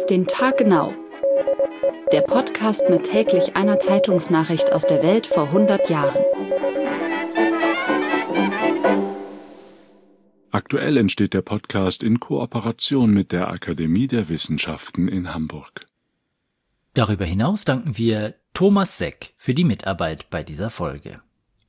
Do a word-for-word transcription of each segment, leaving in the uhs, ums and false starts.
Auf den Tag genau. Der Podcast mit täglich einer Zeitungsnachricht aus der Welt vor hundert Jahren. Aktuell entsteht der Podcast in Kooperation mit der Akademie der Wissenschaften in Hamburg. Darüber hinaus danken wir Thomas Seck für die Mitarbeit bei dieser Folge.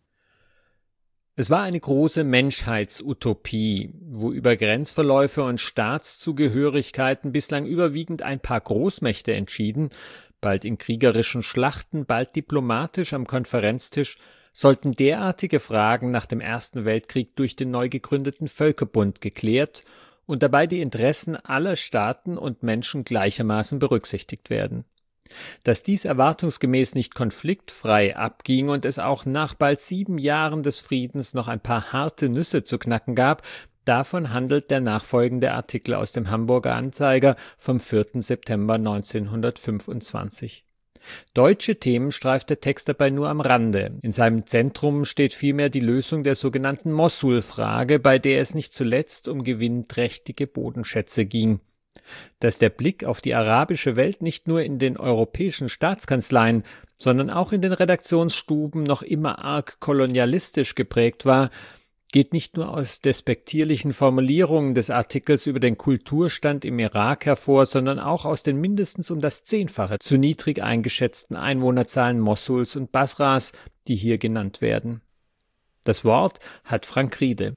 Es war eine große Menschheitsutopie, wo über Grenzverläufe und Staatszugehörigkeiten bislang überwiegend ein paar Großmächte entschieden, bald in kriegerischen Schlachten, bald diplomatisch am Konferenztisch, sollten derartige Fragen nach dem Ersten Weltkrieg durch den neu gegründeten Völkerbund geklärt und dabei die Interessen aller Staaten und Menschen gleichermaßen berücksichtigt werden. Dass dies erwartungsgemäß nicht konfliktfrei abging und es auch nach bald sieben Jahren des Friedens noch ein paar harte Nüsse zu knacken gab, davon handelt der nachfolgende Artikel aus dem Hamburger Anzeiger vom vierten September neunzehnhundertfünfundzwanzig. Deutsche Themen streift der Text dabei nur am Rande. In seinem Zentrum steht vielmehr die Lösung der sogenannten Mossul-Frage, bei der es nicht zuletzt um gewinnträchtige Bodenschätze ging. Dass der Blick auf die arabische Welt nicht nur in den europäischen Staatskanzleien, sondern auch in den Redaktionsstuben noch immer arg kolonialistisch geprägt war, geht nicht nur aus despektierlichen Formulierungen des Artikels über den Kulturstand im Irak hervor, sondern auch aus den mindestens um das Zehnfache zu niedrig eingeschätzten Einwohnerzahlen Mossuls und Basras, die hier genannt werden. Das Wort hat Frank Riede.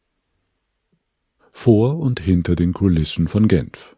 Vor und hinter den Kulissen von Genf.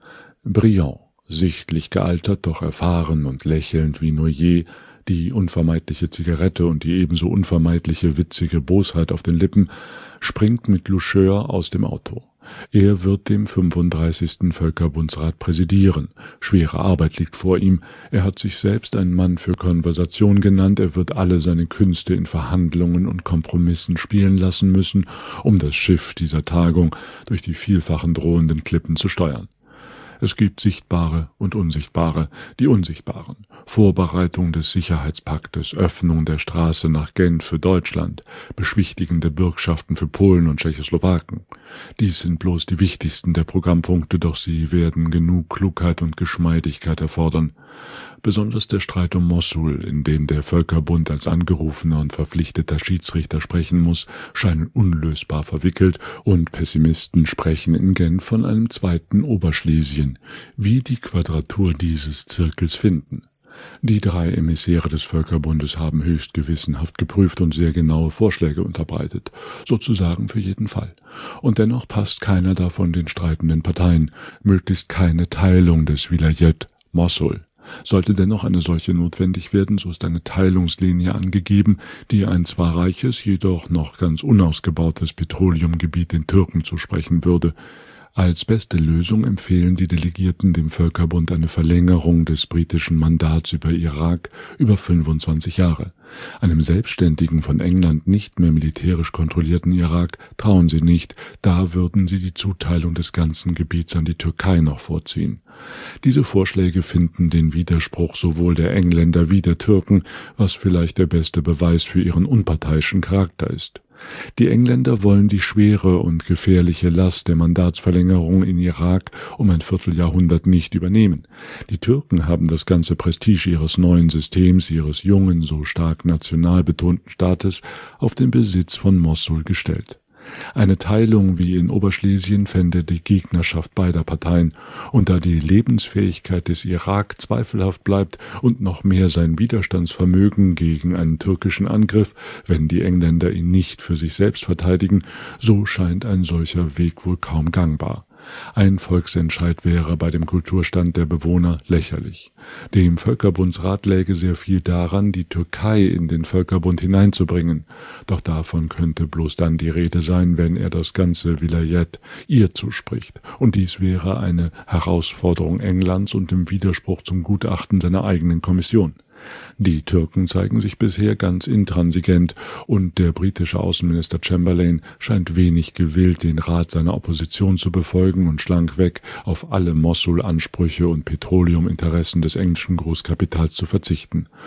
Briand, sichtlich gealtert, doch erfahren und lächelnd wie nur je, die unvermeidliche Zigarette und die ebenso unvermeidliche witzige Bosheit auf den Lippen, springt mit Loucheur aus dem Auto. Er wird dem fünfunddreißigsten Völkerbundsrat präsidieren. Schwere Arbeit liegt vor ihm. Er hat sich selbst einen Mann für Konversation genannt. Er wird alle seine Künste in Verhandlungen und Kompromissen spielen lassen müssen, um das Schiff dieser Tagung durch die vielfachen drohenden Klippen zu steuern. Es gibt Sichtbare und Unsichtbare, die Unsichtbaren. Vorbereitung des Sicherheitspaktes, Öffnung der Straße nach Genf für Deutschland, beschwichtigende Bürgschaften für Polen und Tschechoslowaken. Dies sind bloß die wichtigsten der Programmpunkte, doch sie werden genug Klugheit und Geschmeidigkeit erfordern. Besonders der Streit um Mossul, in dem der Völkerbund als angerufener und verpflichteter Schiedsrichter sprechen muss, scheinen unlösbar verwickelt, und Pessimisten sprechen in Genf von einem zweiten Oberschlesien. Wie die Quadratur dieses Zirkels finden? Die drei Emissäre des Völkerbundes haben höchst gewissenhaft geprüft und sehr genaue Vorschläge unterbreitet, sozusagen für jeden Fall. Und dennoch passt keiner davon den streitenden Parteien, möglichst keine Teilung des Vilayet Mossul. Sollte dennoch eine solche notwendig werden, so ist eine Teilungslinie angegeben, die ein zwar reiches, jedoch noch ganz unausgebautes Petroleumgebiet den Türken zusprechen würde. Als beste Lösung empfehlen die Delegierten dem Völkerbund eine Verlängerung des britischen Mandats über Irak über fünfundzwanzig Jahre. Einem selbstständigen, von England nicht mehr militärisch kontrollierten Irak trauen sie nicht, da würden sie die Zuteilung des ganzen Gebiets an die Türkei noch vorziehen. Diese Vorschläge finden den Widerspruch sowohl der Engländer wie der Türken, was vielleicht der beste Beweis für ihren unparteiischen Charakter ist. Die Engländer wollen die schwere und gefährliche Last der Mandatsverlängerung in Irak um ein Vierteljahrhundert nicht übernehmen. Die Türken haben das ganze Prestige ihres neuen Systems, ihres jungen, so stark national betonten Staates auf den Besitz von Mossul gestellt. Eine Teilung wie in Oberschlesien fände die Gegnerschaft beider Parteien, und da die Lebensfähigkeit des Irak zweifelhaft bleibt und noch mehr sein Widerstandsvermögen gegen einen türkischen Angriff, wenn die Engländer ihn nicht für sich selbst verteidigen, so scheint ein solcher Weg wohl kaum gangbar. Ein Volksentscheid wäre bei dem Kulturstand der Bewohner lächerlich. Dem Völkerbundsrat läge sehr viel daran, die Türkei in den Völkerbund hineinzubringen. Doch davon könnte bloß dann die Rede sein, wenn er das ganze Vilayet ihr zuspricht. Und dies wäre eine Herausforderung Englands und im Widerspruch zum Gutachten seiner eigenen Kommission. Die Türken zeigen sich bisher ganz intransigent, und der britische Außenminister Chamberlain scheint wenig gewillt, den Rat seiner Opposition zu befolgen und schlankweg auf alle Mossul-Ansprüche und Petroleuminteressen des englischen Großkapitals zu verzichten.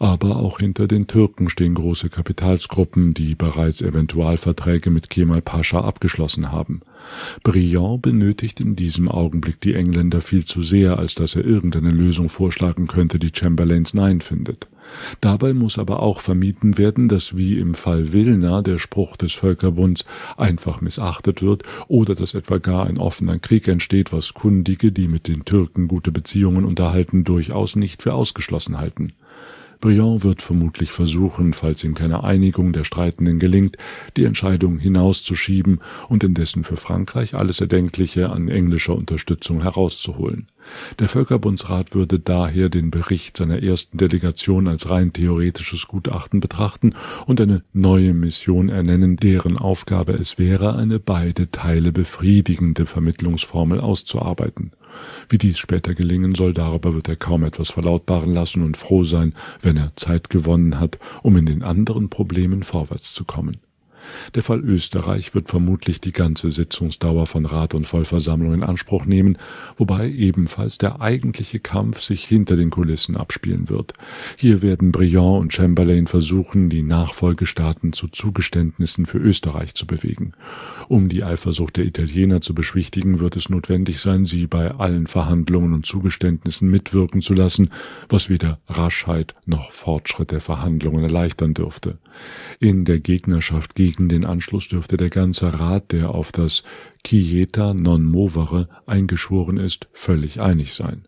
Aber auch hinter den Türken stehen große Kapitalsgruppen, die bereits Eventualverträge mit Kemal Pascha abgeschlossen haben. Briand benötigt in diesem Augenblick die Engländer viel zu sehr, als dass er irgendeine Lösung vorschlagen könnte, die Chamberlains Nein findet. Dabei muss aber auch vermieden werden, dass wie im Fall Wilna der Spruch des Völkerbunds einfach missachtet wird oder dass etwa gar ein offener Krieg entsteht, was Kundige, die mit den Türken gute Beziehungen unterhalten, durchaus nicht für ausgeschlossen halten. Briand wird vermutlich versuchen, falls ihm keine Einigung der Streitenden gelingt, die Entscheidung hinauszuschieben und indessen für Frankreich alles Erdenkliche an englischer Unterstützung herauszuholen. Der Völkerbundsrat würde daher den Bericht seiner ersten Delegation als rein theoretisches Gutachten betrachten und eine neue Mission ernennen, deren Aufgabe es wäre, eine beide Teile befriedigende Vermittlungsformel auszuarbeiten. Wie dies später gelingen soll, darüber wird er kaum etwas verlautbaren lassen und froh sein, wenn er Zeit gewonnen hat, um in den anderen Problemen vorwärts zu kommen. Der Fall Österreich wird vermutlich die ganze Sitzungsdauer von Rat und Vollversammlung in Anspruch nehmen, wobei ebenfalls der eigentliche Kampf sich hinter den Kulissen abspielen wird. Hier werden Briand und Chamberlain versuchen, die Nachfolgestaaten zu Zugeständnissen für Österreich zu bewegen. Um die Eifersucht der Italiener zu beschwichtigen, wird es notwendig sein, sie bei allen Verhandlungen und Zugeständnissen mitwirken zu lassen, was weder Raschheit noch Fortschritt der Verhandlungen erleichtern dürfte. In der Gegnerschaft gegen den Anschluss dürfte der ganze Rat, der auf das Quieta non movere eingeschworen ist, völlig einig sein.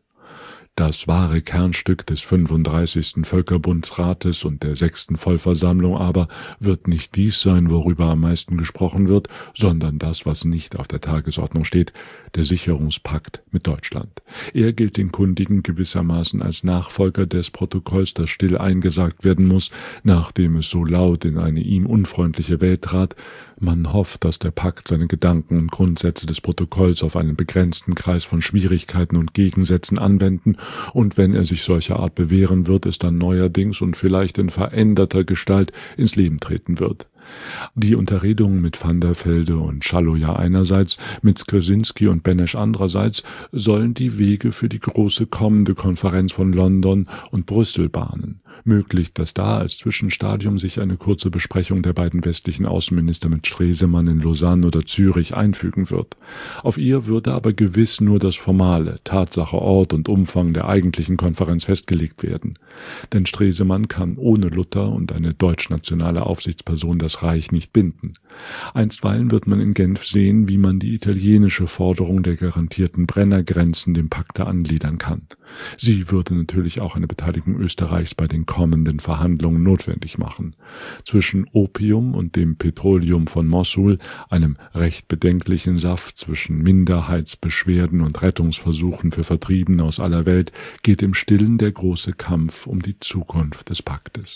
Das wahre Kernstück des fünfunddreißigsten Völkerbundsrates und der sechsten Vollversammlung aber wird nicht dies sein, worüber am meisten gesprochen wird, sondern das, was nicht auf der Tagesordnung steht, der Sicherungspakt mit Deutschland. Er gilt den Kundigen gewissermaßen als Nachfolger des Protokolls, das still eingesagt werden muss, nachdem es so laut in eine ihm unfreundliche Welt trat. Man hofft, dass der Pakt seine Gedanken und Grundsätze des Protokolls auf einen begrenzten Kreis von Schwierigkeiten und Gegensätzen anwenden, und wenn er sich solcher Art bewähren wird, es dann neuerdings und vielleicht in veränderter Gestalt ins Leben treten wird. Die Unterredungen mit Van der Velde und Schalloja einerseits, mit Skrzynski und Benesch andererseits sollen die Wege für die große kommende Konferenz von London und Brüssel bahnen. Möglich, dass da als Zwischenstadium sich eine kurze Besprechung der beiden westlichen Außenminister mit Stresemann in Lausanne oder Zürich einfügen wird. Auf ihr würde aber gewiss nur das formale, Tatsache, Ort und Umfang der eigentlichen Konferenz festgelegt werden. Denn Stresemann kann ohne Luther und eine deutschnationale Aufsichtsperson das Reich nicht binden. Einstweilen wird man in Genf sehen, wie man die italienische Forderung der garantierten Brennergrenzen dem Pakte angliedern kann. Sie würde natürlich auch eine Beteiligung Österreichs bei den kommenden Verhandlungen notwendig machen. Zwischen Opium und dem Petroleum von Mossul, einem recht bedenklichen Saft zwischen Minderheitsbeschwerden und Rettungsversuchen für Vertriebene aus aller Welt, geht im Stillen der große Kampf um die Zukunft des Paktes.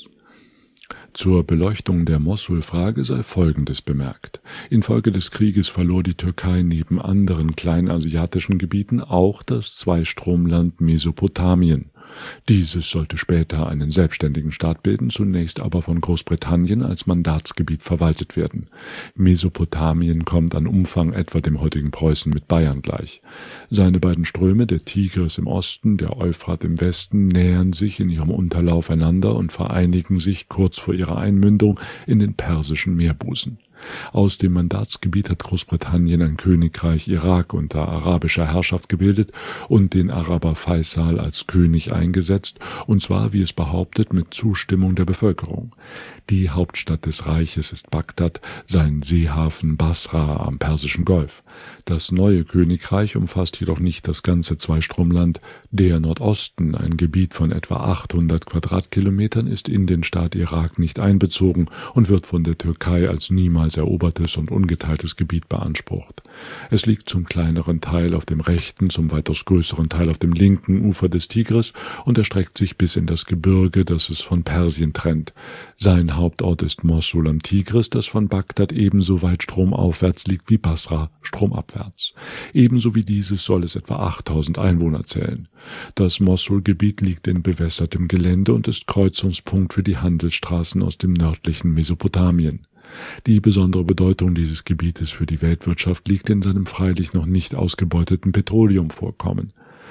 Zur Beleuchtung der Mossul-Frage sei Folgendes bemerkt. Infolge des Krieges verlor die Türkei neben anderen kleinasiatischen Gebieten auch das Zweistromland Mesopotamien. Dieses sollte später einen selbstständigen Staat bilden, zunächst aber von Großbritannien als Mandatsgebiet verwaltet werden. Mesopotamien kommt an Umfang etwa dem heutigen Preußen mit Bayern gleich. Seine beiden Ströme, der Tigris im Osten, der Euphrat im Westen, nähern sich in ihrem Unterlauf einander und vereinigen sich kurz vor ihrer Einmündung in den persischen Meerbusen. Aus dem Mandatsgebiet hat Großbritannien ein Königreich Irak unter arabischer Herrschaft gebildet und den Araber Faisal als König eingesetzt, und zwar, wie es behauptet, mit Zustimmung der Bevölkerung. Die Hauptstadt des Reiches ist Bagdad, sein Seehafen Basra am Persischen Golf. Das neue Königreich umfasst jedoch nicht das ganze Zweistromland. Der Nordosten, ein Gebiet von etwa achthundert Quadratkilometern, ist in den Staat Irak nicht einbezogen und wird von der Türkei als niemals erobertes und ungeteiltes Gebiet beansprucht. Es liegt zum kleineren Teil auf dem rechten, zum weitaus größeren Teil auf dem linken Ufer des Tigris und erstreckt sich bis in das Gebirge, das es von Persien trennt. Sein Hauptort ist Mossul am Tigris, das von Bagdad ebenso weit stromaufwärts liegt wie Basra stromabwärts. Ebenso wie dieses soll es etwa achttausend Einwohner zählen. Das Mossul-Gebiet liegt in bewässertem Gelände und ist Kreuzungspunkt für die Handelsstraßen aus dem nördlichen Mesopotamien. Die besondere Bedeutung dieses Gebietes für die Weltwirtschaft liegt in seinem freilich noch nicht ausgebeuteten Petroleumvorkommen.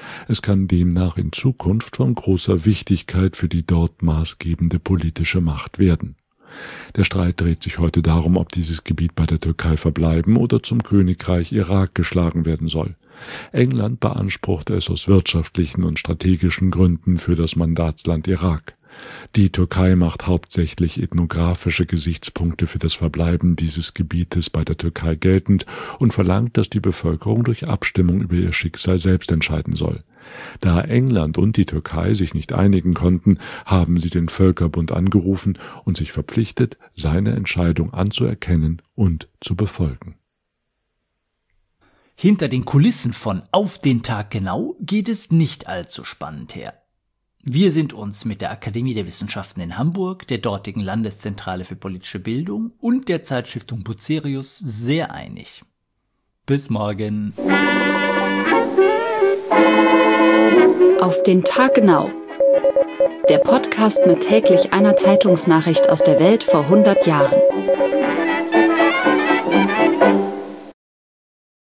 Es kann demnach in Zukunft von großer Wichtigkeit für die dort maßgebende politische Macht werden. Der Streit dreht sich heute darum, ob dieses Gebiet bei der Türkei verbleiben oder zum Königreich Irak geschlagen werden soll. England beanspruchte es aus wirtschaftlichen und strategischen Gründen für das Mandatsland Irak. Die Türkei macht hauptsächlich ethnografische Gesichtspunkte für das Verbleiben dieses Gebietes bei der Türkei geltend und verlangt, dass die Bevölkerung durch Abstimmung über ihr Schicksal selbst entscheiden soll. Da England und die Türkei sich nicht einigen konnten, haben sie den Völkerbund angerufen und sich verpflichtet, seine Entscheidung anzuerkennen und zu befolgen. Hinter den Kulissen von Auf den Tag genau geht es nicht allzu spannend her. Wir sind uns mit der Akademie der Wissenschaften in Hamburg, der dortigen Landeszentrale für politische Bildung und der Zeitstiftung Bucerius sehr einig. Bis morgen. Auf den Tag genau. Der Podcast mit täglich einer Zeitungsnachricht aus der Welt vor hundert Jahren.